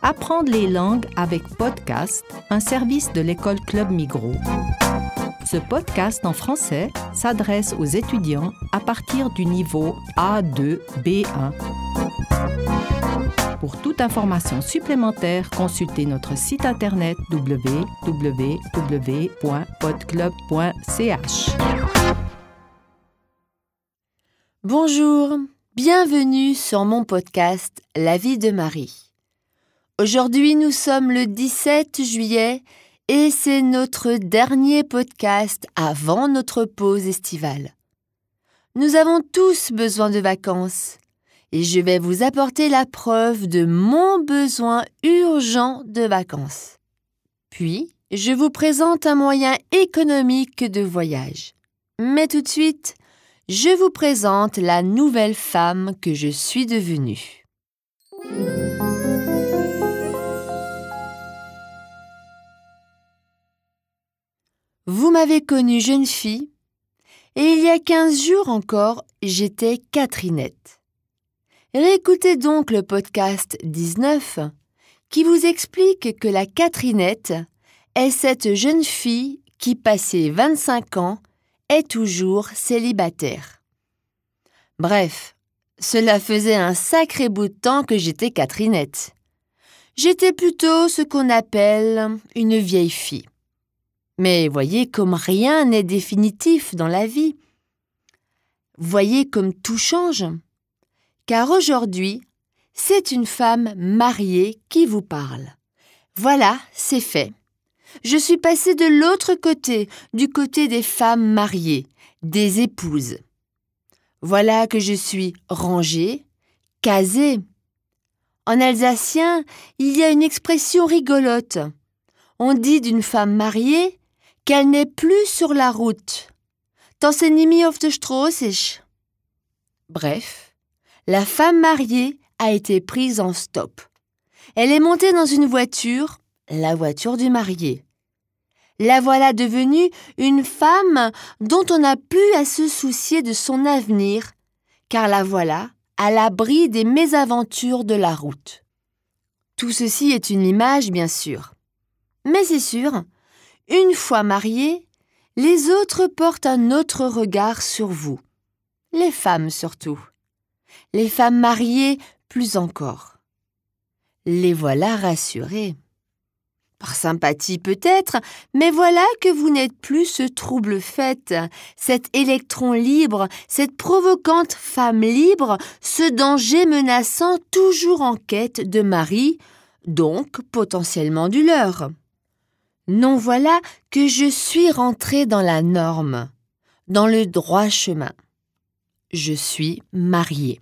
Apprendre les langues avec podcast, un service de l'école Club Migros. Ce podcast en français s'adresse aux étudiants à partir du niveau A2, B1. Pour toute information supplémentaire, consultez notre site internet www.podclub.ch. Bonjour, bienvenue sur mon podcast La vie de Marie. Aujourd'hui, nous sommes le 17 juillet et c'est notre dernier podcast avant notre pause estivale. Nous avons tous besoin de vacances et je vais vous apporter la preuve de mon besoin urgent de vacances. Puis, je vous présente un moyen économique de voyage. Mais tout de suite, je vous présente la nouvelle femme que je suis devenue. Vous m'avez connue jeune fille, et il y a 15 jours encore, j'étais Catherinette. Réécoutez donc le podcast 19 qui vous explique que la Catherinette est cette jeune fille qui, passé 25 ans, est toujours célibataire. Bref, cela faisait un sacré bout de temps que j'étais Catherinette. J'étais plutôt ce qu'on appelle une vieille fille. Mais voyez comme rien n'est définitif dans la vie. Voyez comme tout change. Car aujourd'hui, c'est une femme mariée qui vous parle. Voilà, c'est fait. Je suis passée de l'autre côté, du côté des femmes mariées, des épouses. Voilà que je suis rangée, casée. En alsacien, il y a une expression rigolote. On dit d'une femme mariée qu'elle n'est plus sur la route. Das ist nicht mehr auf der Straße ist. Bref, la femme mariée a été prise en stop. Elle est montée dans une voiture, la voiture du marié. La voilà devenue une femme dont on n'a plus à se soucier de son avenir, car la voilà à l'abri des mésaventures de la route. Tout ceci est une image, bien sûr. Mais c'est sûr, une fois mariés, les autres portent un autre regard sur vous. Les femmes surtout. Les femmes mariées plus encore. Les voilà rassurées. Par sympathie peut-être, mais voilà que vous n'êtes plus ce trouble-fête, cet électron libre, cette provocante femme libre, ce danger menaçant toujours en quête de mari, donc potentiellement du leur. Non, voilà que je suis rentrée dans la norme, dans le droit chemin. Je suis mariée.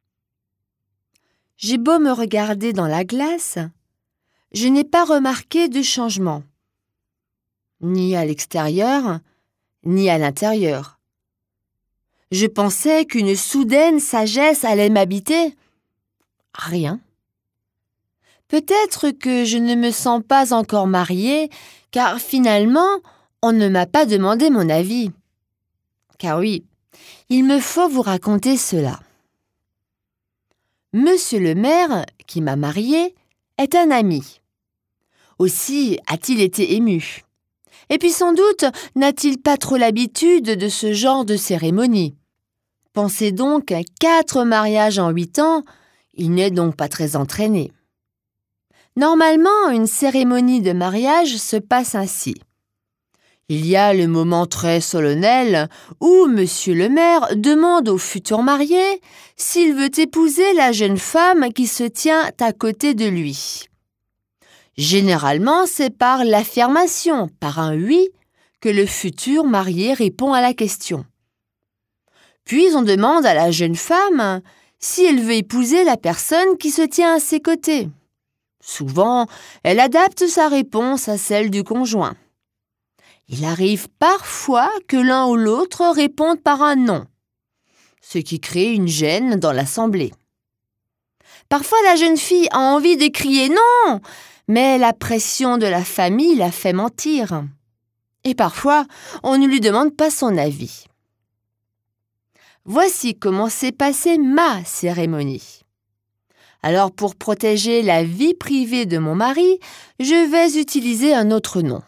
J'ai beau me regarder dans la glace, je n'ai pas remarqué de changement, ni à l'extérieur, ni à l'intérieur. Je pensais qu'une soudaine sagesse allait m'habiter. Rien. Peut-être que je ne me sens pas encore mariée, car finalement, on ne m'a pas demandé mon avis. Car oui, il me faut vous raconter cela. Monsieur le maire, qui m'a mariée, est un ami. Aussi a-t-il été ému. Et puis sans doute n'a-t-il pas trop l'habitude de ce genre de cérémonie. Pensez donc à 4 mariages en 8 ans, il n'est donc pas très entraîné. Normalement, une cérémonie de mariage se passe ainsi. Il y a le moment très solennel où monsieur le maire demande au futur marié s'il veut épouser la jeune femme qui se tient à côté de lui. Généralement, c'est par l'affirmation, par un oui, que le futur marié répond à la question. Puis on demande à la jeune femme si elle veut épouser la personne qui se tient à ses côtés. Souvent, elle adapte sa réponse à celle du conjoint. Il arrive parfois que l'un ou l'autre répondent par un non, ce qui crée une gêne dans l'assemblée. Parfois, la jeune fille a envie de crier non, mais la pression de la famille la fait mentir. Et parfois, on ne lui demande pas son avis. Voici comment s'est passée ma cérémonie. Alors pour protéger la vie privée de mon mari, je vais utiliser un autre nom.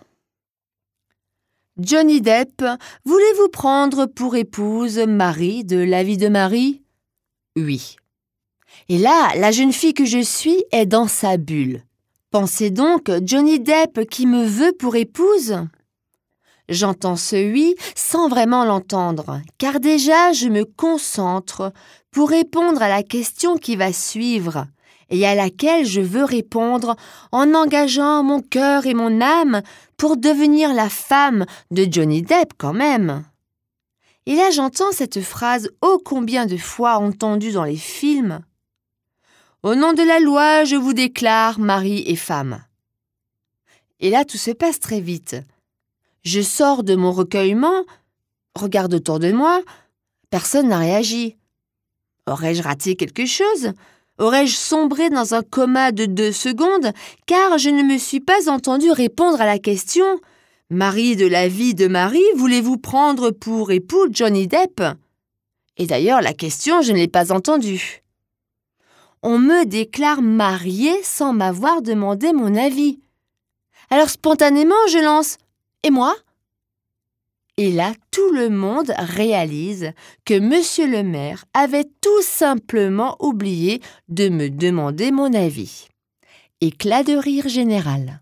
Johnny Depp, voulez-vous prendre pour épouse Marie de La vie de Marie? Oui. Et là, la jeune fille que je suis est dans sa bulle. Pensez donc Johnny Depp qui me veut pour épouse? J'entends ce oui sans vraiment l'entendre, car déjà je me concentre pour répondre à la question qui va suivre et à laquelle je veux répondre en engageant mon cœur et mon âme pour devenir la femme de Johnny Depp quand même. Et là j'entends cette phrase ô combien de fois entendue dans les films. Au nom de la loi, je vous déclare mari et femme. Et là tout se passe très vite. Je sors de mon recueillement, regarde autour de moi, personne n'a réagi. Aurais-je raté quelque chose? Aurais-je sombré dans un coma de 2 secondes, car je ne me suis pas entendu répondre à la question « Marie de La vie de Marie, voulez-vous prendre pour époux Johnny Depp ?» Et d'ailleurs, la question, je ne l'ai pas entendue. On me déclare mariée sans m'avoir demandé mon avis. Alors spontanément, je lance « Et moi ?» Et là, tout le monde réalise que Monsieur le maire avait tout simplement oublié de me demander mon avis. Éclat de rire général.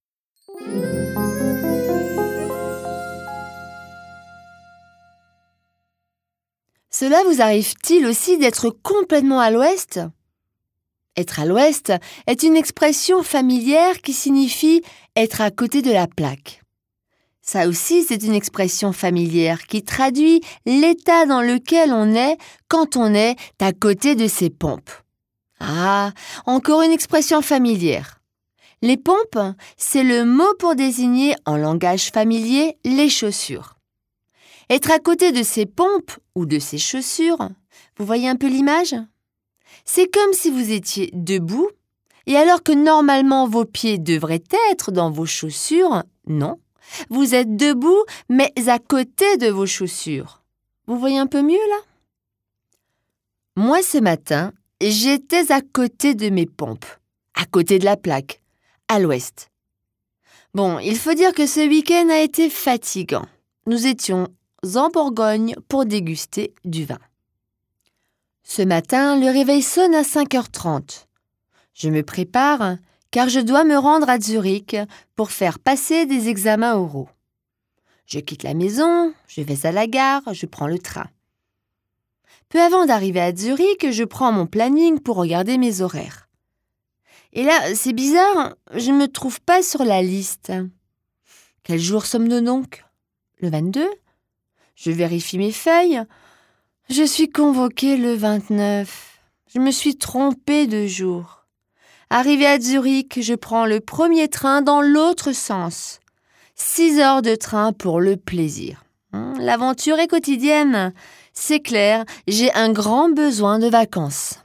Cela vous arrive-t-il aussi d'être complètement à l'ouest? Être à l'ouest est une expression familière qui signifie être à côté de la plaque. Ça aussi, c'est une expression familière qui traduit l'état dans lequel on est quand on est à côté de ses pompes. Ah, encore une expression familière. Les pompes, c'est le mot pour désigner en langage familier les chaussures. Être à côté de ses pompes ou de ses chaussures, vous voyez un peu l'image? C'est comme si vous étiez debout et alors que normalement vos pieds devraient être dans vos chaussures, non. Vous êtes debout, mais à côté de vos chaussures. Vous voyez un peu mieux, là? Moi, ce matin, j'étais à côté de mes pompes, à côté de la plaque, à l'ouest. Bon, il faut dire que ce week-end a été fatigant. Nous étions en Bourgogne pour déguster du vin. Ce matin, le réveil sonne à 5h30. Je me prépare car je dois me rendre à Zurich pour faire passer des examens oraux. Je quitte la maison, je vais à la gare, je prends le train. Peu avant d'arriver à Zurich, je prends mon planning pour regarder mes horaires. Et là, c'est bizarre, je ne me trouve pas sur la liste. Quel jour sommes-nous donc? Le 22? Je vérifie mes feuilles. Je suis convoquée le 29. Je me suis trompée de jour. Arrivé à Zurich, je prends le premier train dans l'autre sens. 6 heures de train pour le plaisir. L'aventure est quotidienne. C'est clair, j'ai un grand besoin de vacances.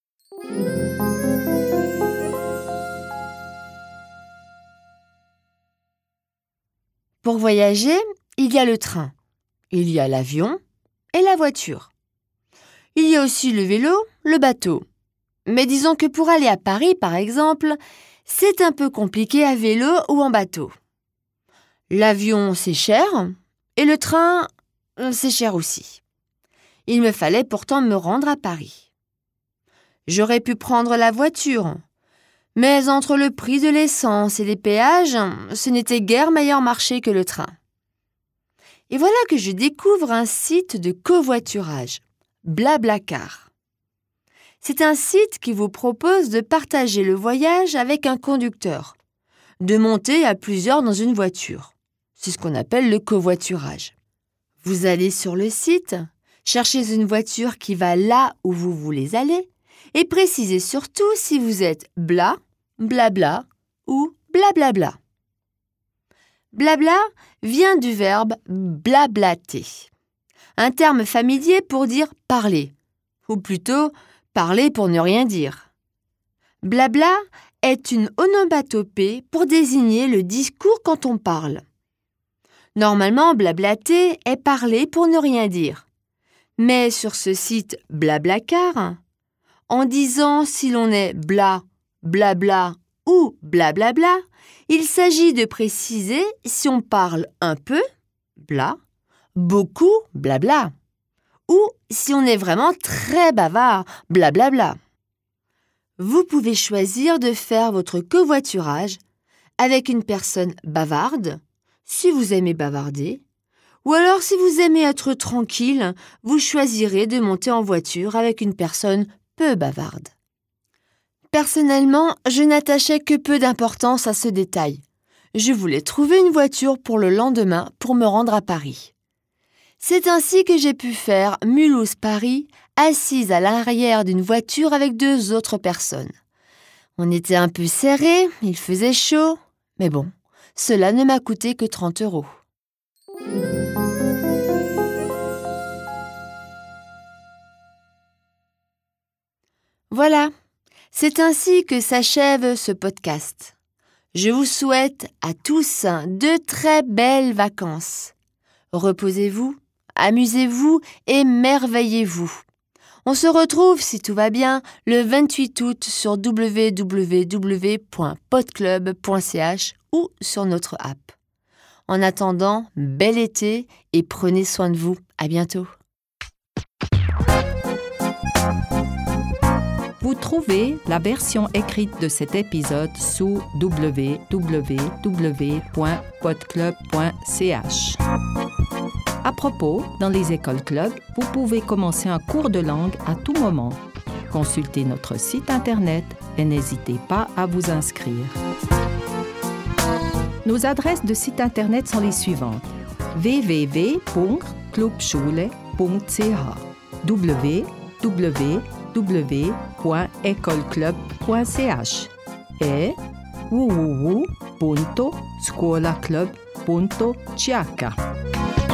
Pour voyager, il y a le train, il y a l'avion et la voiture. Il y a aussi le vélo, le bateau. Mais disons que pour aller à Paris, par exemple, c'est un peu compliqué à vélo ou en bateau. L'avion, c'est cher, et le train, c'est cher aussi. Il me fallait pourtant me rendre à Paris. J'aurais pu prendre la voiture, mais entre le prix de l'essence et les péages, ce n'était guère meilleur marché que le train. Et voilà que je découvre un site de covoiturage, Blablacar. C'est un site qui vous propose de partager le voyage avec un conducteur, de monter à plusieurs dans une voiture. C'est ce qu'on appelle le covoiturage. Vous allez sur le site, cherchez une voiture qui va là où vous voulez aller et précisez surtout si vous êtes bla, blabla ou blablabla. Blabla vient du verbe blablater, un terme familier pour dire parler, ou plutôt parler pour ne rien dire. Blabla est une onomatopée pour désigner le discours quand on parle. Normalement, blablater est parler pour ne rien dire. Mais sur ce site Blablacar, En disant si l'on est bla, blabla ou blablabla, il s'agit de préciser si on parle un peu, bla, beaucoup, blabla, ou si on est vraiment très bavard, blablabla. Vous pouvez choisir de faire votre covoiturage avec une personne bavarde, si vous aimez bavarder, ou alors si vous aimez être tranquille, vous choisirez de monter en voiture avec une personne peu bavarde. Personnellement, je n'attachais que peu d'importance à ce détail. Je voulais trouver une voiture pour le lendemain pour me rendre à Paris. C'est ainsi que j'ai pu faire Mulhouse-Paris, assise à l'arrière d'une voiture avec 2 autres personnes. On était un peu serrés, il faisait chaud, mais bon, cela ne m'a coûté que 30 €. Voilà, c'est ainsi que s'achève ce podcast. Je vous souhaite à tous de très belles vacances. Reposez-vous, amusez-vous et merveillez-vous. On se retrouve, si tout va bien, le 28 août sur www.podclub.ch ou sur notre app. En attendant, bel été et prenez soin de vous. À bientôt. Vous trouvez la version écrite de cet épisode sous www.podclub.ch. À propos, dans les écoles clubs, vous pouvez commencer un cours de langue à tout moment. Consultez notre site internet et n'hésitez pas à vous inscrire. Nos adresses de site internet sont les suivantes: www.clubschule.ch, www.ecolclub.ch et www.scuolaclub.ch.